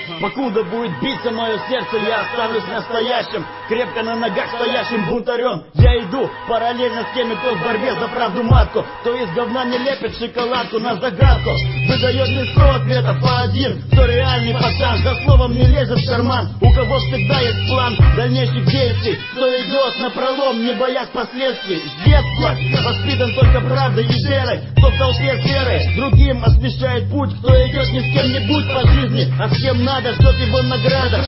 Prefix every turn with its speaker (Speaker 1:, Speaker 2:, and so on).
Speaker 1: Покуда будет биться мое сердце, я останусь настоящим, крепко на ногах стоящим бунтарем. Я иду параллельно с теми, кто в борьбе за правду матку, кто из говна не лепит шоколадку на загадку, выдает не 100 ответов, а один, кто реальный пацан, за словом не лезет в карман, у кого всегда есть план дальнейших действий, кто идет на пролом, не боясь последствий. С детства воспитан только правдой и верой, кто в толпе серой другим освещает путь, кто идет не с кем-нибудь по жизни, а с кем надо, ждет его награда.